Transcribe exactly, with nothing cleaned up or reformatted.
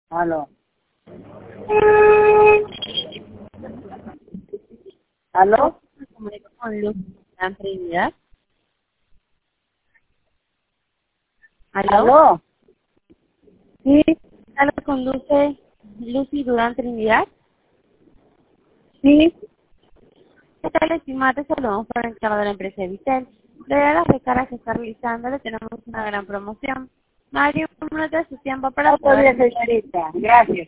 Aló. ¿Aló? Me comunico con Luz Durán Trinidad. ¿Aló? ¿Aló? Sí, ¿Aló con Luce, Lucy Durán Trinidad? sí. ¿Qué tal, estimada? Te saludamos por el canal de la empresa Vitel. De las recargas que está realizando, le tenemos una gran promoción. Mario, un minuto de su tiempo para Otro día, poder... señorita. Gracias.